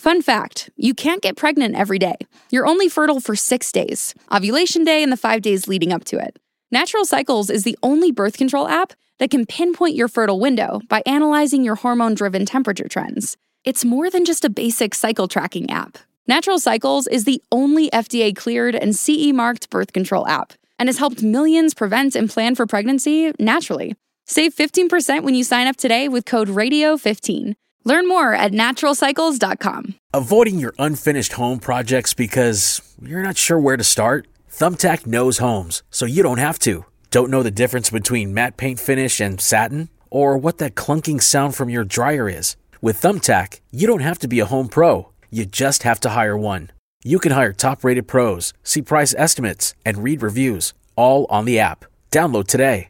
Fun fact, you can't get pregnant every day. You're only fertile for 6 days, ovulation day and the 5 days leading up to it. Natural Cycles is the only birth control app that can pinpoint your fertile window by analyzing your hormone-driven temperature trends. It's more than just a basic cycle tracking app. Natural Cycles is the only FDA-cleared and CE-marked birth control app and has helped millions prevent and plan for pregnancy naturally. Save 15% when you sign up today with code RADIO15. Learn more at naturalcycles.com. Avoiding your unfinished home projects because you're not sure where to start? Thumbtack knows homes, so you don't have to. Don't know the difference between matte paint finish and satin? Or what that clunking sound from your dryer is? With Thumbtack, you don't have to be a home pro. You just have to hire one. You can hire top-rated pros, see price estimates, and read reviews, all on the app. Download today.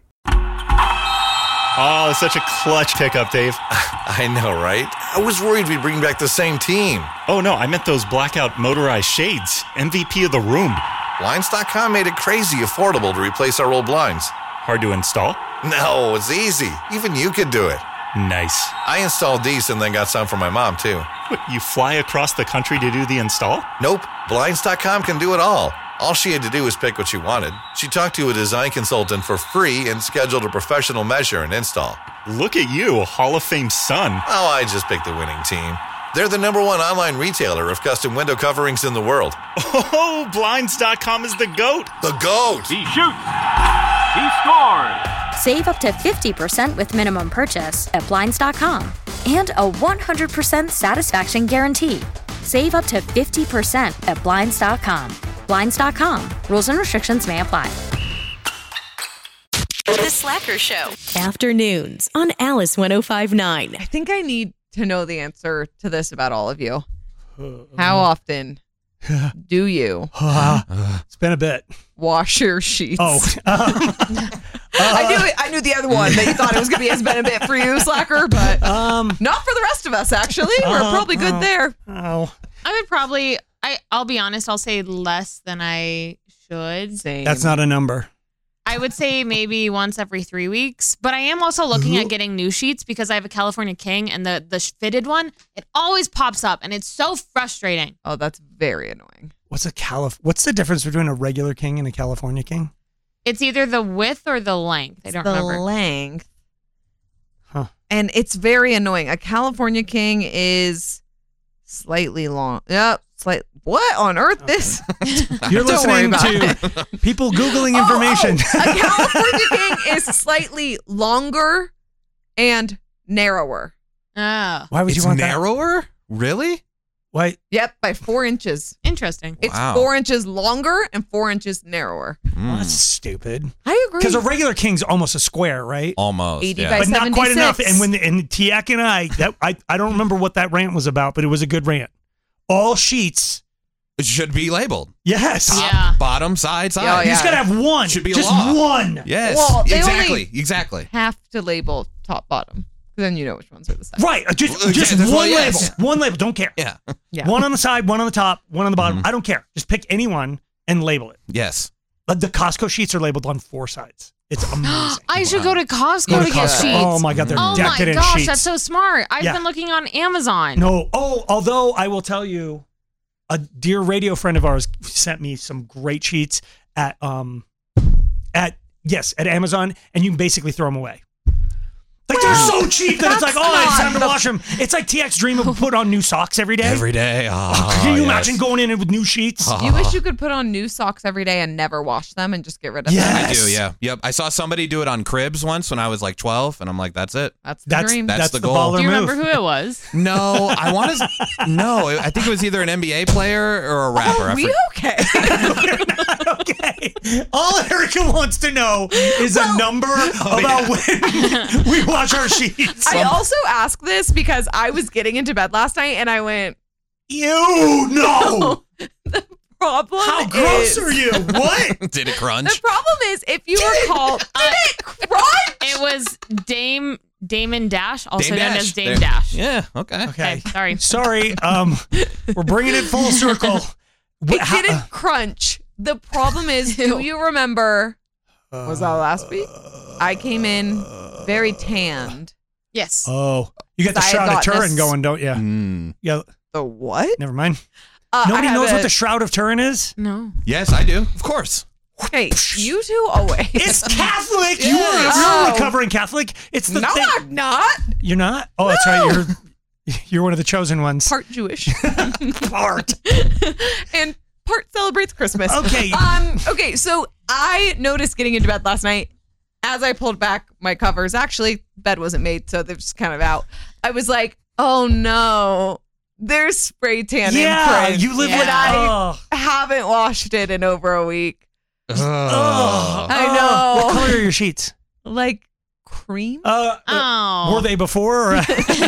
Oh, such a clutch pickup, Dave. I know, right? I was worried we'd bring back the same team. Oh, no, I meant those blackout motorized shades. MVP of the room. Blinds.com made it crazy affordable to replace our old blinds. Hard to install? No, it's easy. Even you could do it. Nice. I installed these and then got some for my mom, too. What, you fly across the country to do the install? Nope. Blinds.com can do it all. All she had to do was pick what she wanted. She talked to a design consultant for free and scheduled a professional measure and install. Look at you, Hall of Fame son. Oh, I just picked the winning team. They're the #1 online retailer of custom window coverings in the world. Oh, Blinds.com is the GOAT. The GOAT! He shoots. He scores. Save up to 50% with minimum purchase at Blinds.com. And a 100% satisfaction guarantee. Save up to 50% at Blinds.com. Blinds.com. Rules and restrictions may apply. The Slacker Show. Afternoons on Alice 105.9. I think I need to know the answer to this about all of you. How often do you it's been a bit. wash your sheets? Oh. I knew the other one that you thought it was going to be has been a bit for you, Slacker, but not for the rest of us, actually. We're probably good there. Oh. I would probably, I'll be honest, I'll say less than I should. Same. That's not a number. I would say maybe once every 3 weeks, but I am also looking at getting new sheets because I have a California King and the fitted one, it always pops up and it's so frustrating. Oh, that's very annoying. What's the difference between a regular king and a California King? It's either the width or the length. I don't remember. The length. Huh. And it's very annoying. A California King is slightly long. Yep. What on earth this? You're listening to people Googling information. A California King is slightly longer and narrower. Oh. Why would you want narrower? Really? Why? Yep, by 4 inches. Interesting. It's 4 inches longer and 4 inches narrower. Well, that's stupid. I agree. Because a regular king's almost a square, right? Almost. 80 yeah. by But 76. not quite enough. And when Tiak and I don't remember what that rant was about, but it was a good rant. All sheets. It should be labeled. Yes. Yeah. Bottom, side. Oh, yeah. You just gotta have one. Should be a just law. one. Yes. Well, they Exactly. have to label top, bottom. Then you know which ones are the side. Right. Just Well, one yes. label. One label. Don't care. Yeah. Yeah. One on the side, one on the top, one on the bottom. I don't care. Just pick any one and label it. Yes. But the Costco sheets are labeled on 4 sides. It's amazing. I should go to Costco Go to to get Costco. sheets. Oh my God, they're Oh my decadent gosh, sheets. that's so smart. I've Yeah. been looking on Amazon. No. Oh, although I will tell you, a dear radio friend of ours sent me some great sheets at Amazon, and you can basically throw them away. Like they're so cheap that it's like, it's time to wash them. It's like TX dream of put on new socks every day. Every day. Oh, Can you imagine going in with new sheets? You wish you could put on new socks every day and never wash them and just get rid of them. I do, yeah. Yep. I saw somebody do it on cribs once when I was like 12, and I'm like, that's it. That's the dream. That's the goal. baller Do you move. remember who it was? No, I want to. No, I think it was either an NBA player or a rapper. Are we okay? Okay. All Erica wants to know is a number about when we wash our sheets. I also ask this because I was getting into bed last night and I went, ew, no. The problem How gross is, are you? What? Did it crunch? The problem is, if you recall, did it crunch? It was Damon Dash, also Dame known Dash. as Dame There. Dash. Yeah. Okay. Okay. Sorry. Sorry. We're bringing it full circle. It didn't crunch. The problem is, do you remember, was that last week? I came in very tanned. Yes. Oh, you got the I shot of got Turin this- going, don't you? Yeah. The what? Never mind. I Nobody have knows what it. the Shroud of Turin is? No. Yes, I do. Of course. Hey, you two always. It's Catholic. Yeah. You're Oh. a recovering Catholic. It's the No, thing. I'm not. You're not? Oh, that's right. You're one of the chosen ones. Part Jewish. Part. And part celebrates Christmas. Okay. Okay, so I noticed getting into bed last night as I pulled back my covers. Actually, bed wasn't made, so they're just kind of out. I was like, oh no, there's spray tan imprint. You live and with I haven't washed it in over a week. I know. What color are your sheets? Like cream? Were they before? Or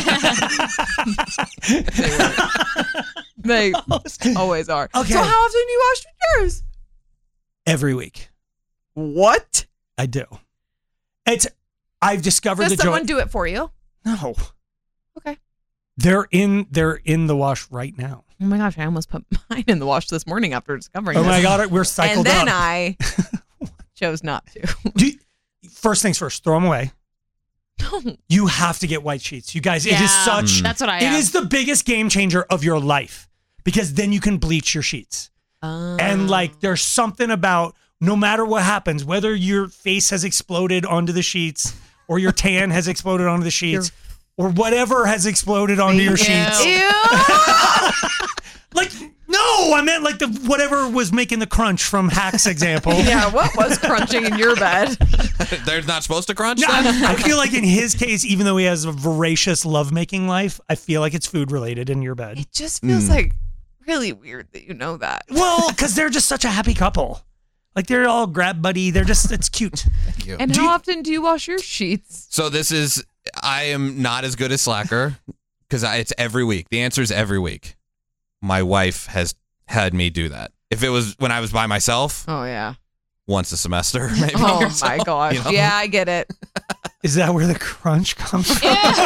They always are. Okay. So how often do you wash yours? Every week. What? I do. I've discovered Does the someone joy. do it for you? No. Okay. They're in the wash right now. Oh my gosh, I almost put mine in the wash this morning after discovering Oh this. my God, we're cycled And then up. I chose not to. First things first, throw them away. No. You have to get white sheets. You guys, it is such. That's what I It have. is the biggest game changer of your life because then you can bleach your sheets. And like, there's something about no matter what happens, whether your face has exploded onto the sheets or your tan has exploded onto the sheets or whatever has exploded onto your sheets. Ew. Like, no, I meant like the whatever was making the crunch from Hack's example. Yeah, what was crunching in your bed? They're not supposed to crunch No, then? I feel like in his case, even though he has a voracious lovemaking life, I feel like it's food related in your bed. It just feels like really weird that you know that. Well, because they're just such a happy couple. Like they're all grab buddy. It's cute. Thank you. And how often do you wash your sheets? So I am not as good as Slacker because it's every week. The answer is every week. My wife has had me do that. If it was when I was by myself, Oh, yeah. once a semester, maybe. Oh, or so, my gosh. you know? Yeah, I get it. Is that where the crunch comes from?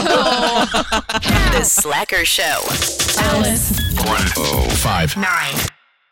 The Slacker Show. Alice. 105.9.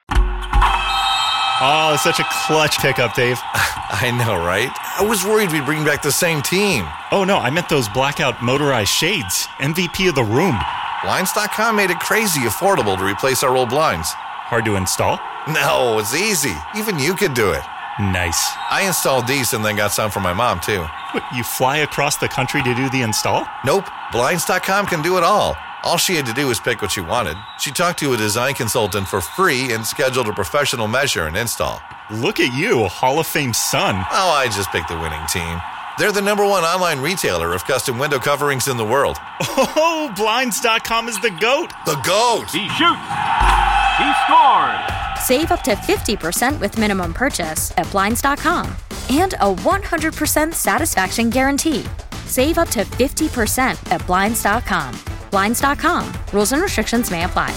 Oh, such a clutch pickup, Dave. I know, right? I was worried we'd bring back the same team. Oh, no, I meant those blackout motorized shades. MVP of the room. Blinds.com made it crazy affordable to replace our old blinds. Hard to install? No, it's easy. Even you could do it. Nice. I installed these and then got some for my mom, too. What, you fly across the country to do the install? Nope. Blinds.com can do it all. All she had to do was pick what she wanted. She talked to a design consultant for free and scheduled a professional measure and install. Look at you, a Hall of Fame son. Oh, I just picked the winning team. They're the #1 online retailer of custom window coverings in the world. Oh, Blinds.com is the GOAT. The GOAT! He shoots. He scores. Save up to 50% with minimum purchase at Blinds.com. And a 100% satisfaction guarantee. Save up to 50% at Blinds.com. Blinds.com. Rules and restrictions may apply.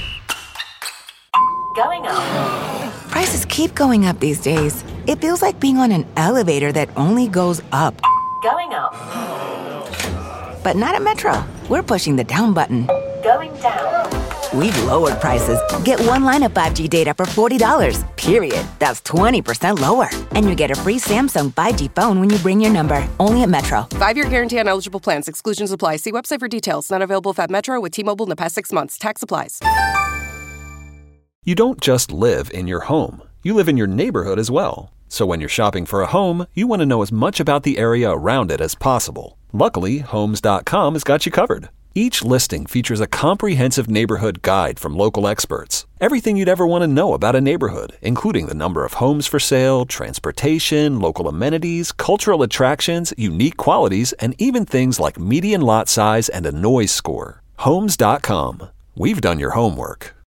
Going up. Prices keep going up these days. It feels like being on an elevator that only goes up. Going up. But not at Metro. We're pushing the down button. Going down. We've lowered prices. Get one line of 5G data for $40, period. That's 20% lower. And you get a free Samsung 5G phone when you bring your number. Only at Metro. 5-year guarantee on eligible plans. Exclusions apply. See website for details. Not available at Metro with T-Mobile in the past 6 months. Tax applies. You don't just live in your home. You live in your neighborhood as well. So when you're shopping for a home, you want to know as much about the area around it as possible. Luckily, Homes.com has got you covered. Each listing features a comprehensive neighborhood guide from local experts. Everything you'd ever want to know about a neighborhood, including the number of homes for sale, transportation, local amenities, cultural attractions, unique qualities, and even things like median lot size and a noise score. Homes.com. We've done your homework.